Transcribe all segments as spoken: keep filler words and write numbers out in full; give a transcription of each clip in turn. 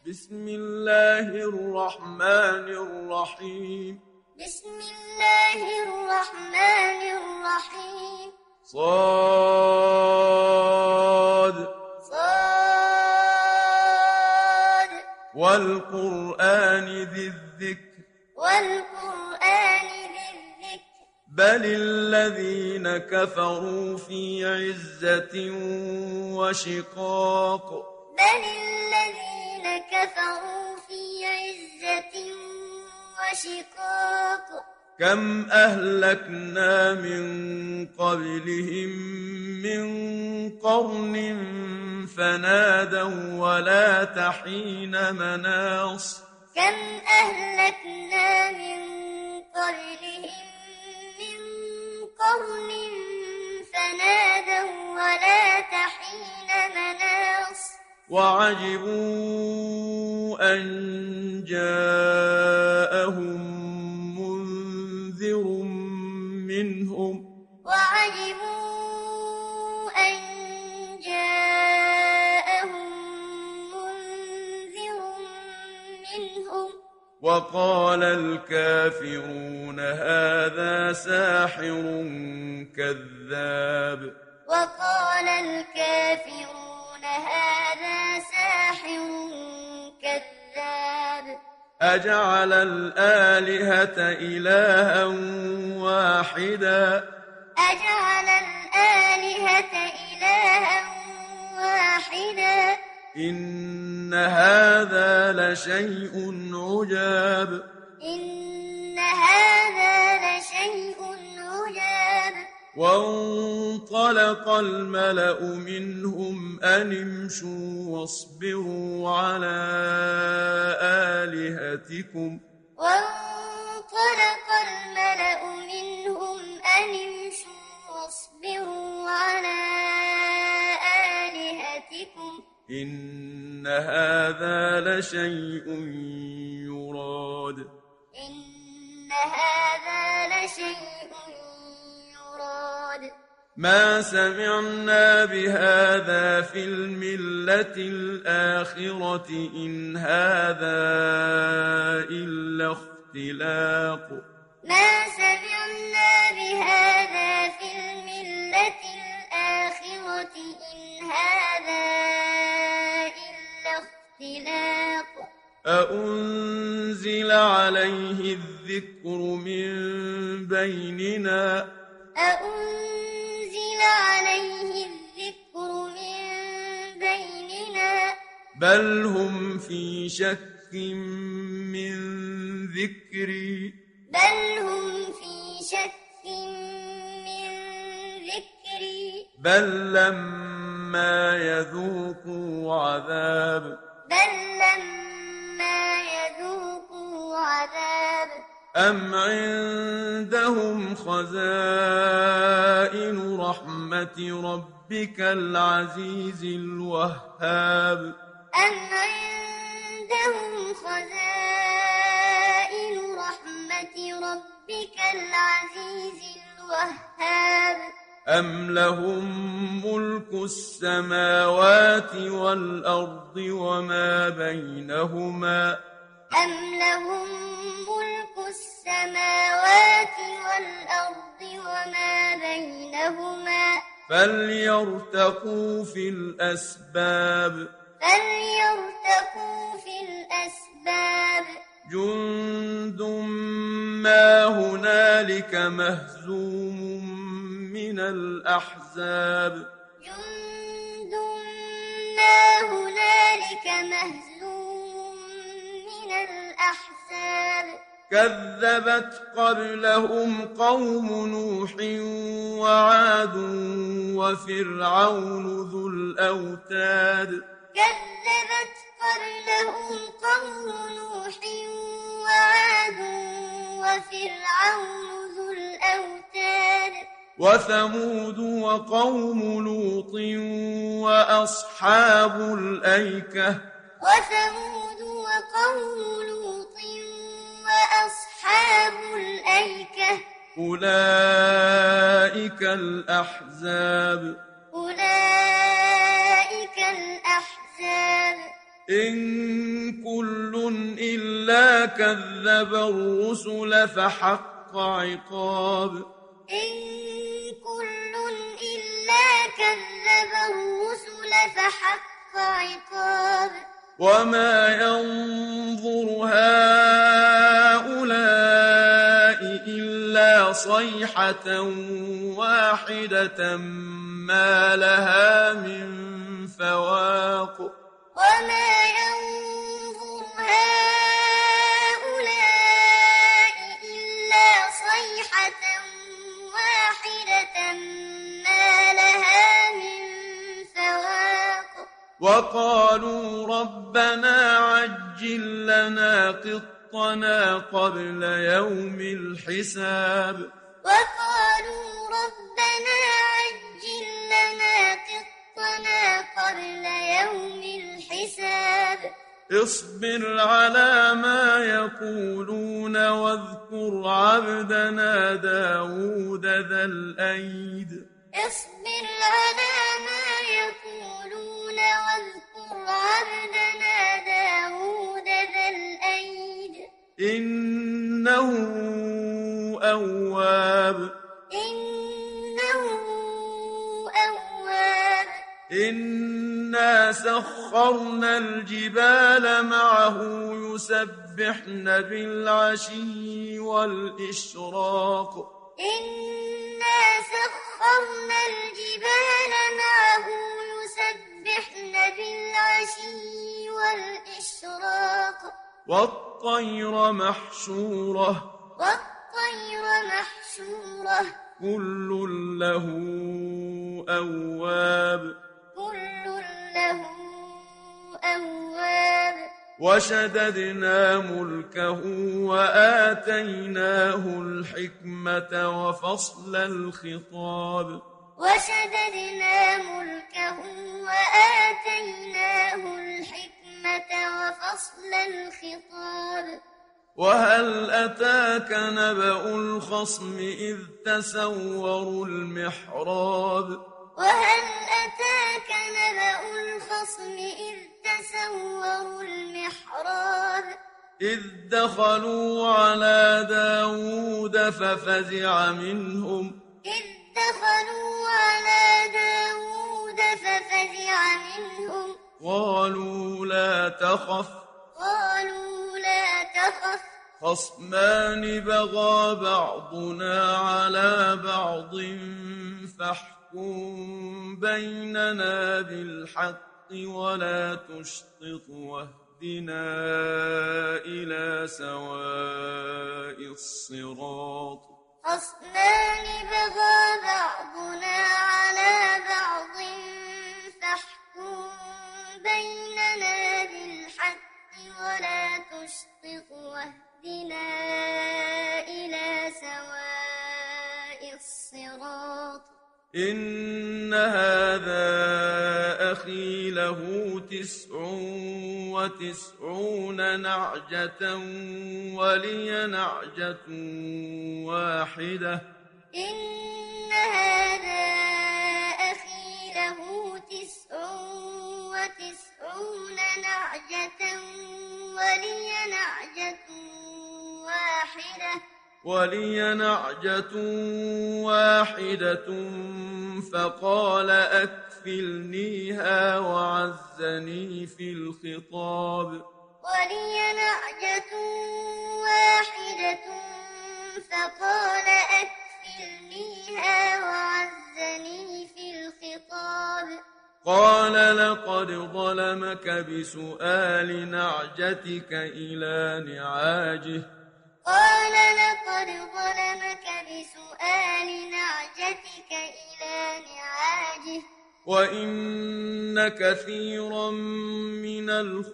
بسم الله الرحمن الرحيم بسم الله الرحمن الرحيم صاد صاد والقرآن ذي الذكر والقرآن ذي الذكر بل الذين كفروا في عزة وشقاق بل الذين كفروا في عزة وشقاق كم أهلكنا من قبلهم من قرن فنادوا ولا تحين مناص كم أهلكنا من قبلهم من قرن فنادوا ولا تحين مناص وعجبوا أن جاءهم منذر منهم وعجبوا أن جاءهم منذر منهم وقال الكافرون هذا ساحر كذاب وقال الكافرون هذا ساحر كذاب أجعل الآلهة إلها واحدا أجعل الآلهة إلها واحدا إن هذا لشيء عجاب إن هذا لشيء عجاب وانطلق الملأ منهم أن امشوا واصبروا على آلهتكم وانطلق الملأ منهم أن امشوا واصبروا على آلهتكم إن هذا لشيء يراد إن هذا لشيء يراد ما سمعنا بهذا في الملة الآخرة إن هذا إلا اختلاق ما سمعنا بهذا في الملة الآخرة إن هذا إلا اختلاق أأنزل عليه الذكر من بيننا أأنزل عليه الذكر من بيننا بل هم في شك من ذكري بل هم في شك من ذكري بل لما يذوقوا عذاب بل لما يذوقوا عذاب أم عندهم خزائن رحمة ربك العزيز الوهاب أم عندهم خزائن رحمة ربك العزيز الوهاب أم لهم ملك السماوات والأرض وما بينهما أم لهم ملك السماوات والأرض وما بينهما فليرتقوا في الأسباب فليرتقوا في الأسباب جند ما هنالك مهزوم من الأحزاب جند ما هنالك مهزوم من الأحزاب كذبت قبلهم قوم نوح وعاد وفرعون ذو الأوتاد كذبت قبلهم قوم نوح وعاد وفرعون ذو الأوتاد وثمود وقوم لوط وأصحاب الأيكة وثمود وقوم لوط وأصحاب الأيكة أولئك الأحزاب أولئك الأحزاب إن إلا كذب الرسل فحق عقاب إن كل إلا كذب الرسل فحق عقاب وما ينظر هؤلاء إلا صيحة واحدة ما لها من فواق وما ينظر هؤلاء إلا صيحة واحدة ما لها من فواق وقالوا ربنا عجل لنا قطنا قبل يوم الحساب وقالوا ربنا عجل لنا قطنا قبل يوم الحساب اصبر على ما يقولون واذكر عبدنا داود ذا الأيد اصبر على ما يقولون واذكر عبدنا داود ذا الأيد إنه أواب إنه أواب إنا سخرنا الجبال معه يسبحن بالعشي والإشراق إنا سخرنا الجبال معه يسبحن بالعشي والإشراق والطير محشورة والطير محشورة كل له أواب كل له أواب وشددنا ملكه وآتيناه الحكمة وفصل الخطاب وشددنا ملكه وآتيناه الحكمة وفصل الخطاب وهل أتاك نبأ الخصم إذ تسوروا المحراب وهل أتاك نبأ الخصم إذ تسوروا المحراب إذ دخلوا على داود ففزع منهم إذ دخلوا على داود ففزع منهم قالوا لا تخف قالوا لا تخف خصمان بغى بعضنا على بعض فاحكم بيننا بالحق ولا تشطط واهدنا إلى سواء الصراط خصمان بغى بعضنا على بعض فاحكم بيننا بالحق ولا تشطط واهدنا إلى سواء الصراط إن هذا أخي له تسع وتسعون نعجة ولي نعجة واحدة إن هذا أخي له تسع وتسعون نعجة ولي نعجة واحدة ولي نعجة واحدة فقال أكفلنيها وعزني في الخطاب ولي نعجة واحدة فقال أكفلنيها وعزني في الخطاب قال لقد ظلمك بسؤال نعجتك إلى نعاجه قال لقد ظلمك بسؤال نعجتك إلى نعاجه وإن كثيرا من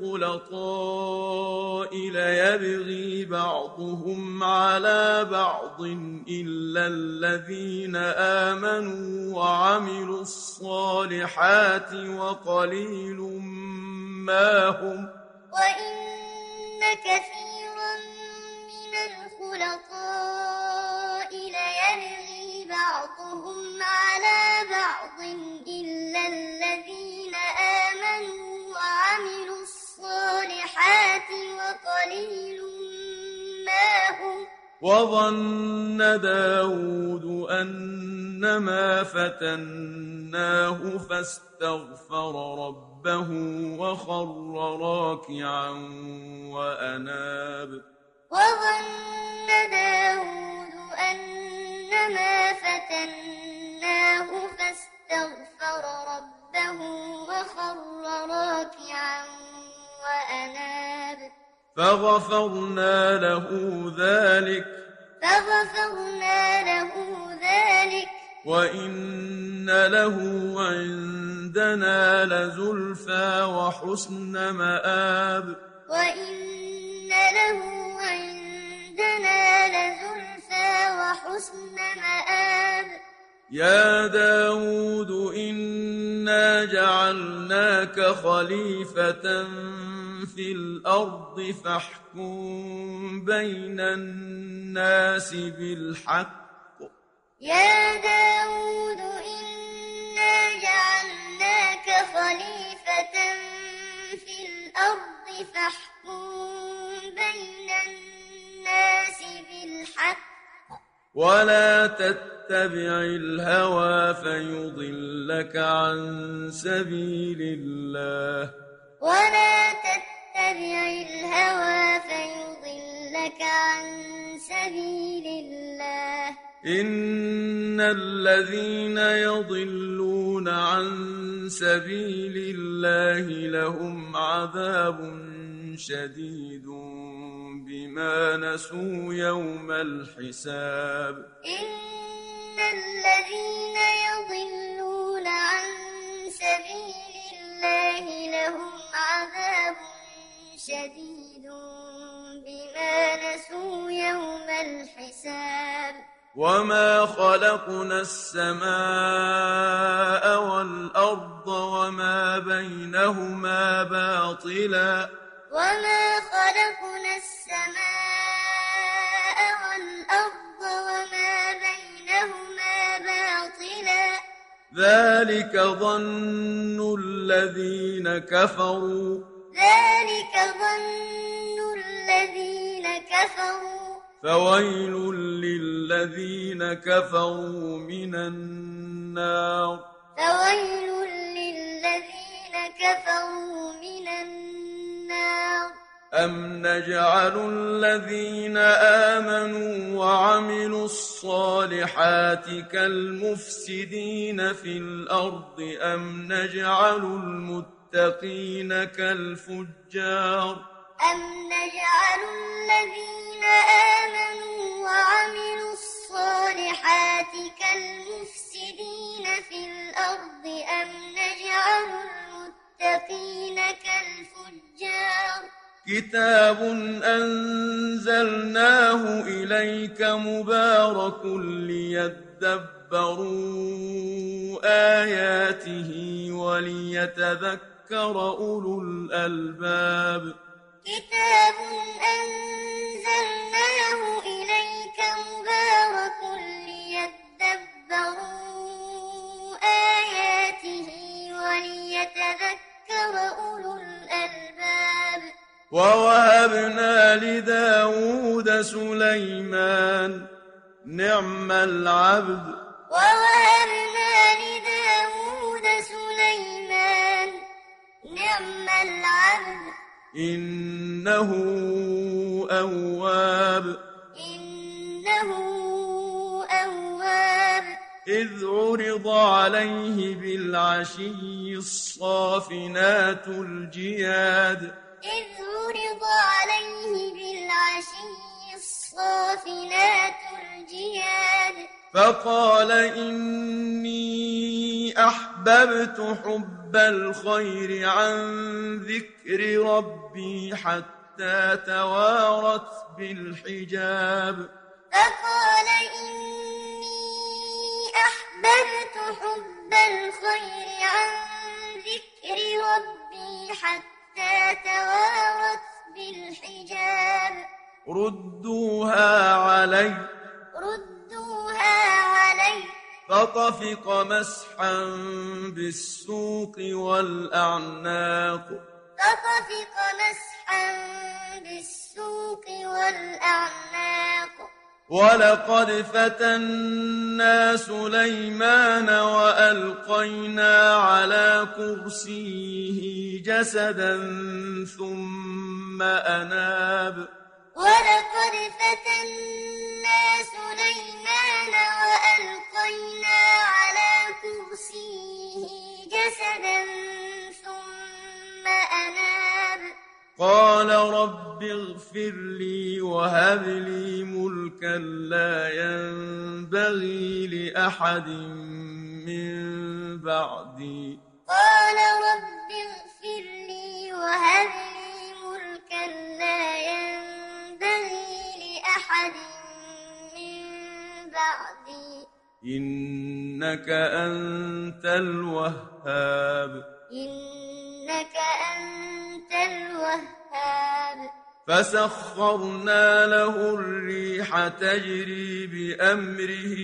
الخلطاء ليبغي بعضهم على بعض إلا الذين آمنوا وعملوا الصالحات وقليل ما هم وإن كثيرا من الخلطاء ليبغي بعضهم على بعض إلا الذين آمنوا وعملوا الصالحات وقليل وظن داود أنما فتناه فاستغفر ربه وخر راكعا وأناب وظن داود أنما فتناه فاستغفر ربه وخر راكعا وأناب فغفرنا له ذلك فغفرنا له ذلك وإن له عندنا لزلفى وحسن مآب وإن له عندنا لزلفى وحسن مآب يا داود إنا جعلناك خليفة في الأرض فاحكم بين الناس بالحق يا داود إنا جعلناك خليفة في الأرض فاحكم بين الناس بالحق ولا تتبع الهوى فيضلك عن سبيل الله ولا تتبع الهوى فيضلك عن سبيل الله إن الذين يضلون عن سبيل الله لهم عذاب شديد بما نسوا يوم الحساب إن الذين يضلون عن سبيل الله لهم عذاب شديد بما نسوا يوم الحساب وما خلقنا السماء والأرض وما بينهما باطلا وما خلقنا السماء والأرض وما بينهما باطلا ذلك ظن الذين كفروا ذلك ظن الذين كفروا فويل للذين كفروا من النار فويل للذين كفروا من النار أم نجعل الذين آمنوا وعملوا الصالحات كالمفسدين في الأرض أم نجعل المتقين كالفجار أم نجعل الذين آمنوا وعملوا الصالحات كالمفسدين في الأرض أم نجعل المتقين كالفجار كتاب أنزلناه إليك مبارك ليدبروا آياته وليتذكر أولو الألباب كتاب أنزلناه إليك مبارك ليدبروا آياته وليتذكر أولو الألباب ووهبنا لداود سليمان نعم العبد ووهبنا لداود سليمان نعم العبد إنه أواب إنه أواب إذ عرض عليه بالعشي الصافنات الجياد إذ عرض عليه بالعشي الصافنات الجياد فقال إني أحببت حب الخير عن ذكر ربي حتى توارت بالحجاب فقال إني أحببت حب الخير عن ذكر ربي حتى توارت بالحجاب ردوها علي ردوها علي فطفق مسحا بالسوق والأعناق فطفق مسحا بالسوق والأعناق ولقد فتنا سليمان وألقينا على كرسيه جسدا ثم أناب ولقد فتنا سليمان وألقينا على كرسيه جسدا ثم أناب قال رب اغفر لي وهب لي ملكا لا ينبغي لأحد من بعدي قال رب اغفر لي وهب لي ملكا لا ينبغي لأحد من بعدي إنك أنت الوهاب إنك أنت الوهاب فسخرنا له الريح تجري بأمره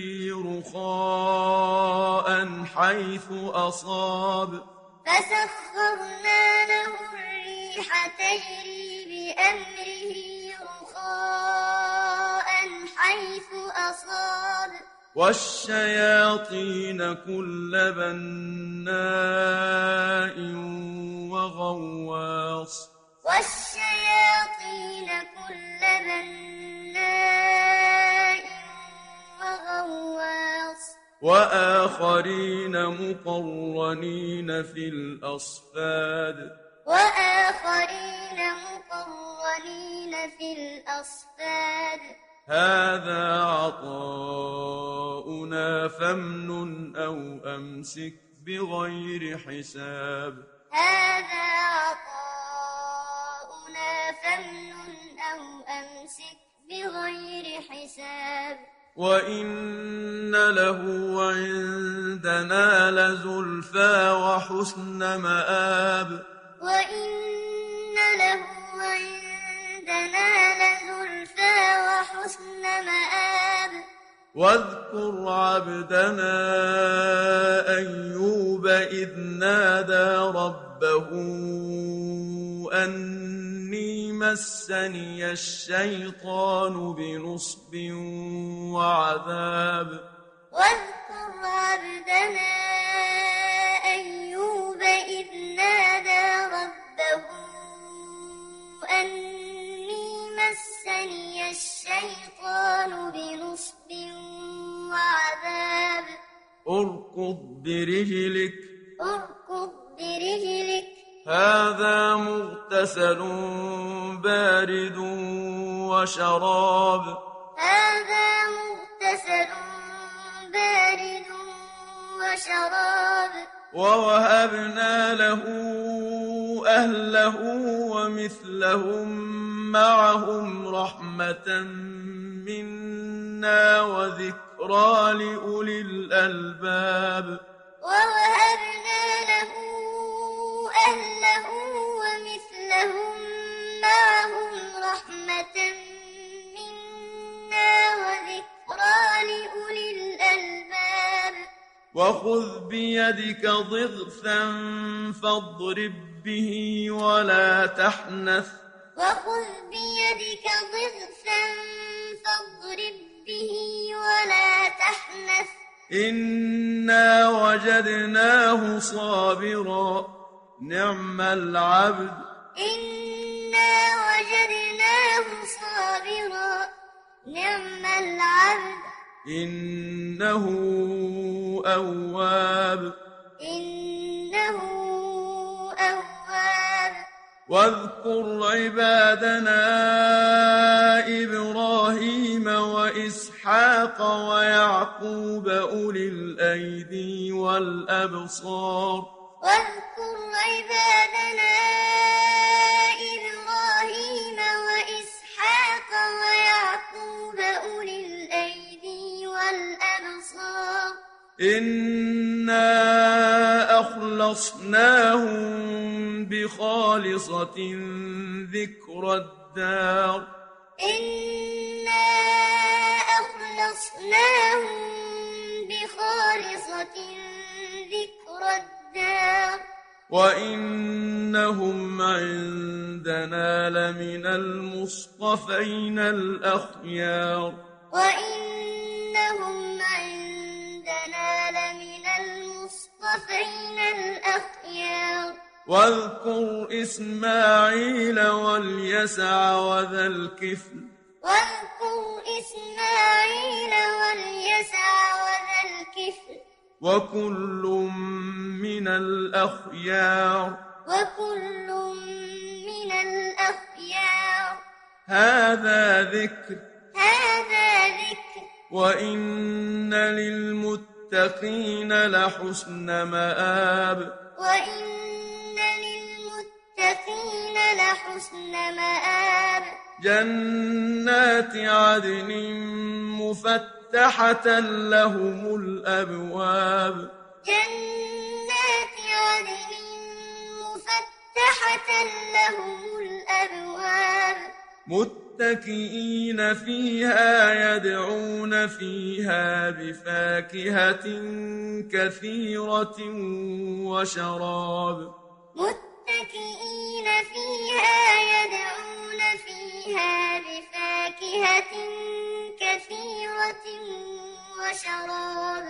رخاء حيث أصاب فسخرنا له الريح تجري بأمره رخاء حيث أصاب والشياطين كل بناء وغواص والشياطين كل بناء وغواص وآخرين مقرنين في الأصفاد وآخرين مقرنين في الأصفاد هذا عطاؤنا فامنن أو أمسك بغير حساب هذا عطاؤنا فامنن أو أمسك بغير حساب وإن له عندنا لزلفى وحسن مآب وإن له عندنا لزلفى وحسن مآب واذكر عبدنا أيوب إذ نادى ربه أني مسني الشيطان بنصب وعذاب واذكر عبدنا أيوب إذ نادى ربه أني مسني الشيطان بنصب وعذاب اركض برجلك اركض برجلك هذا مغتسل بارد وشراب هذا مغتسل بارد وشراب ووهبنا له أهله ومثلهم معهم رحمة منا وذكرى لأولي الألباب ووهبنا له أهله ومثلهم معهم رحمة منا وذكرى لأولي الألباب وخذ بيدك ضغثا فاضرب به ولا تحنث وخذ بيدك ضغثا فاضرب به ولا تحنث إنا وجدناه صابرا نعم العبد إنا وجدناه صابرا نعم العبد إنه أواب إنه أواب واذكر عبادنا إبراهيم وإسحاق ويعقوب أولي الأيدي والأبصار واذكر عبادنا إبراهيم وإسحاق ويعقوب أولي الأيدي والأبصار إنا أخلصناهم بخالصة ذكر الدار إنا أخلصناهم بخالصة ذكر الدار وإنهم عندنا لمن المصطفين الأخيار وإنهم عندنا لمن المصطفين الأخيار واذكر إسماعيل واليسع وذا الكفل واذكر إسماعيل واليسع وذا الكفل وكل من الأخيار وكل من الأخيار هذا ذكر هذا ذكر وإن للمتقين لحسن مآب وإن للمتقين لحسن مآب جنات عدن مفتحة لهم الأبواب جنات عدن مفتحة لهم الأبواب متكئين فيها يدعون فيها بفاكهة كثيرة وشراب متكئين فيها يدعون فيها بفاكهة كثيرة وشراب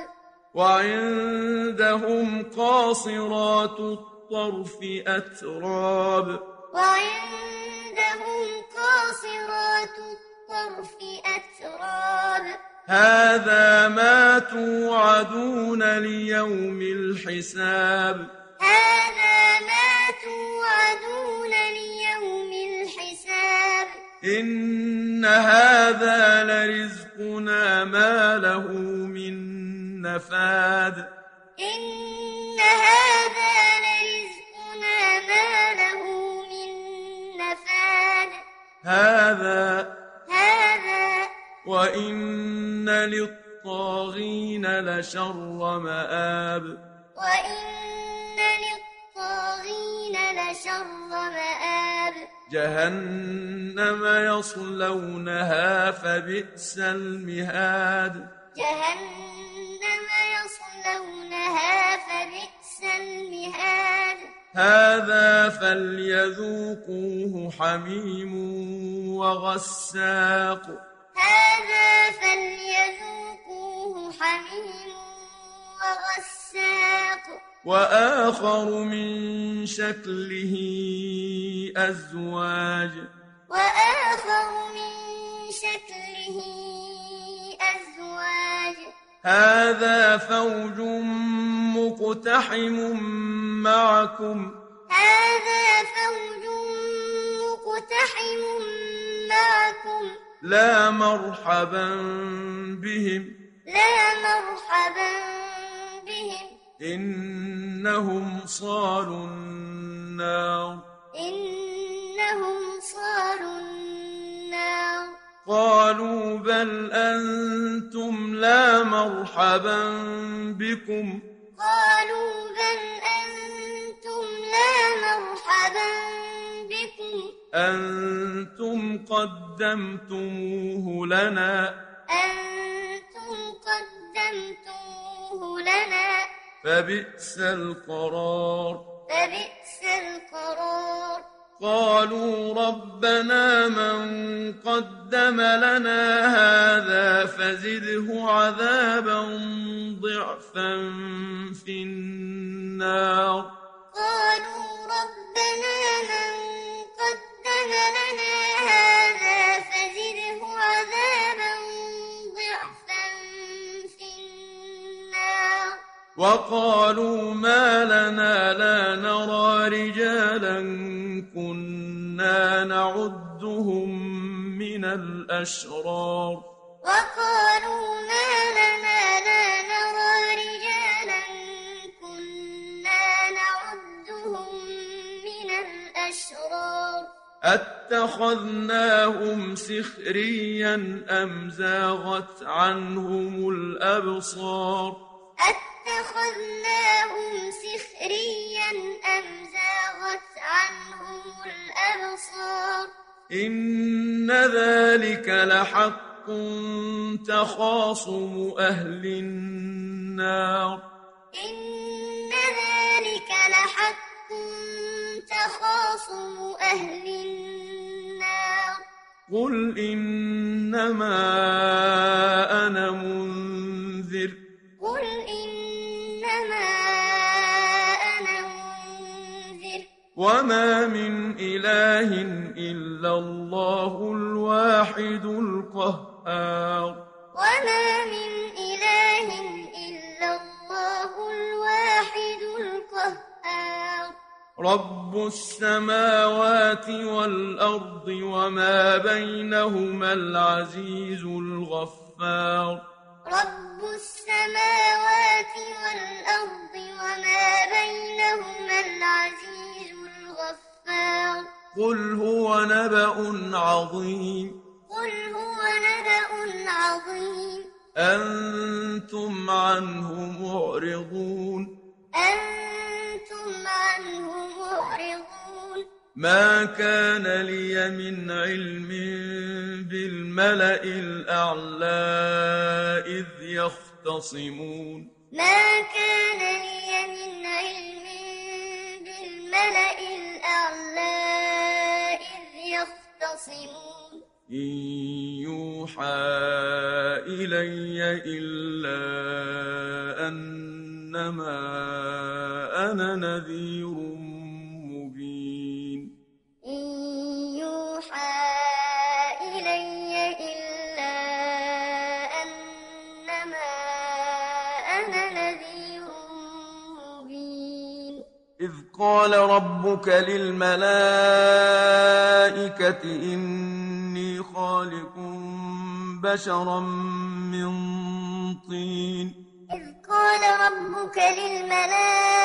وعندهم قاصرات الطرف أتراب وعندهم قاصرات الطرف أتراب هذا ما توعدون ليوم الحساب هذا ما توعدون ليوم الحساب إن هذا لرزقنا ما له من نفاد إن هذا لرزقنا ما له من نفاد هذا هذا وإن للطاغين لشر مآب وإن للطاغين لشر مآب جهنم يصلونها فبئس المهاد جهنم يصلونها فبئس المهاد هذا فليذوقوه حميم وغساق هذا فليذوقوه حميم وغساق وآخر من شكله أزواج وآخر من شكله أزواج هذا فوج مقتحم معكم هذا فوج مقتحم معكم لا مرحبا بهم لا مرحبا بهم إنهم صالوا النار إنهم صالوا النار قالوا بل أنتم لا مرحبا بكم قالوا بل أنتم لا مرحبا بكم أنتم قدمتموه لنا أنتم قدمتموه لنا فبئس القرار فبئس القرار قالوا ربنا من قدم لنا هذا فزده عذابا ضعفا في النار قالوا ربنا من قدم لنا هذا فزده عذابا ضعفا في النار وقالوا ما لنا لا نرى رجالا كنا نعدهم من الأشرار وقالوا ما لنا لا نرى رجالا كنا نعدهم من الأشرار أتخذناهم سخريا أم زاغت عنهم الأبصار أتخذناهم سخريا أم زاغت عنهم الأبصار إن ذلك لحق تخاصم أهل النار إن ذلك لحق تخاصم أهل النار قل إنما وما من إله إلا الله الواحد القهار وما من إله إلا الله الواحد القهار رب السماوات والأرض وما بينهما العزيز الغفار رب السماوات والأرض وما بينهما العزيز الغفار قل هو نبأ عظيم قل هو نبأ عظيم أنتم عنه معرضون أنتم عنه معرضون ما كان لي من علم بالملأ الأعلى إذ يختصمون ما كان لي من علم بالملأ الأعلى إذ يختصمون إن يوحى إلي إلا أنما أنا نذير مبين إن يوحى إلي إلا أنما أنا نذير مبين إذ قال ربك للملائكة إني خالق بشرا من طين إذ قال ربك للملائكة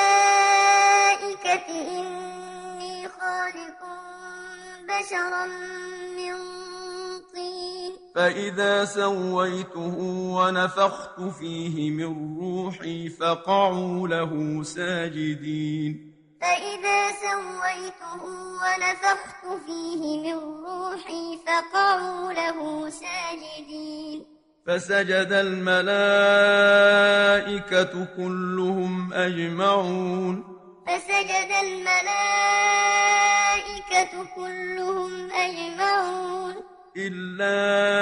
إني خالق بشرا من طين فإذا سويته ونفخت فيه من روحي فقعوا له ساجدين فإذا سويته ونفخت فيه من روحي فقعوا له ساجدين فسجد الملائكة كلهم أجمعون فسجد الملائكة كلهم أجمعون إلا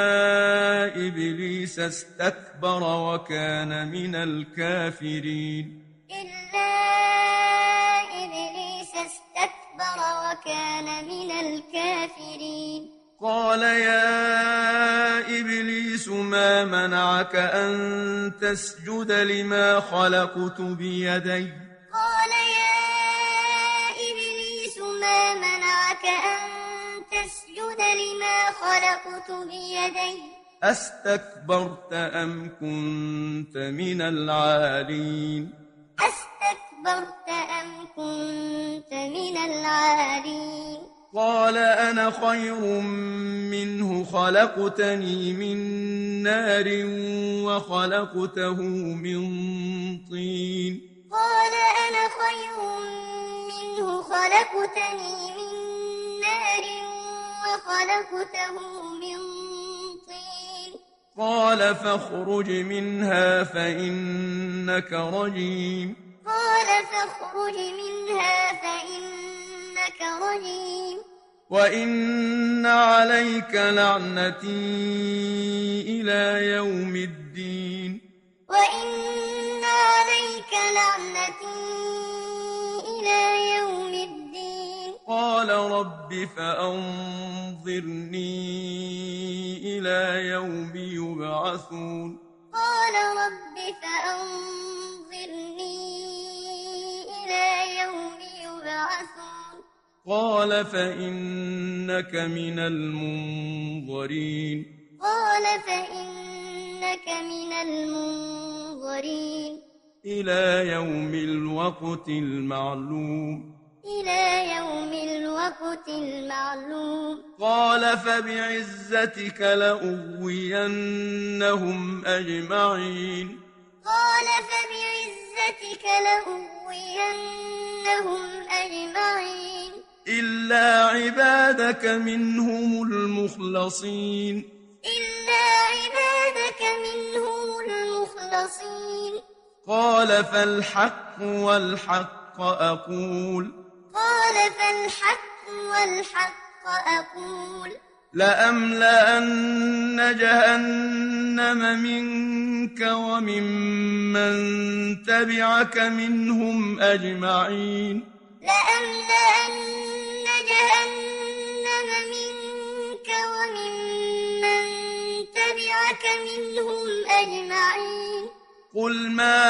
إبليس استكبر وكان من الكافرين إلا إبليس استكبر وكان من الكافرين قال يا إبليس ما منعك أن تسجد لما خلقت بيدي قال يا إبليس ما منعك أن تسجد لما خلقت بيدي أستكبرت أم كنت من العالين أستكبرت أم كنت من العالين قال أنا خير منه خلقتني من نار وخلقته من طين قال أنا خير منه خلقتني من نار وخلقته من طين قال فاخرج منها فإنك رجيم قال فاخرج منها فإنك رجيم وإن عليك لعنتي إلى يوم الدين وإن عليك لعنتي إلى يوم الدين قال رب فأنظرني إلى يوم يبعثون قال رب فأنظرني إلى يوم يبعثون قال فإنك من المنظرين قال فإنك من المنظرين إلى يوم الوقت المعلوم إلى يوم الوقت المعلوم قال فبعزتك لأغوينهم أجمعين قال فبعزتك لأغوينهم أجمعين إلا عبادك منهم المخلصين إلا عبادك منهم المخلصين قال فالحق والحق أقول قال فالحق والحق أقول لأملأن جهنم منك وممن تبعك منهم أجمعين لأملأن جهنم منك وممن تبعك منهم أجمعين قل ما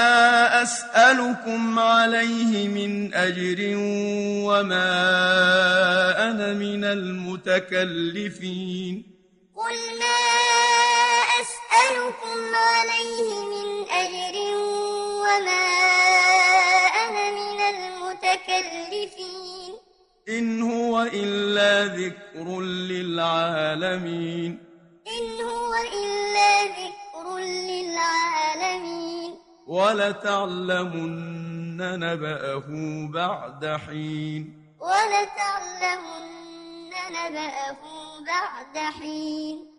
أسألكم عليه من أجر وما أنا من المتكلفين قل ما أسألكم عليه من أجر وما أنا من المتكلفين إن هو إلا ذكر للعالمين إن هو إلا ذكر للعالمين ولتعلمن نبأه بعد حين ولتعلمن نبأه بعد حين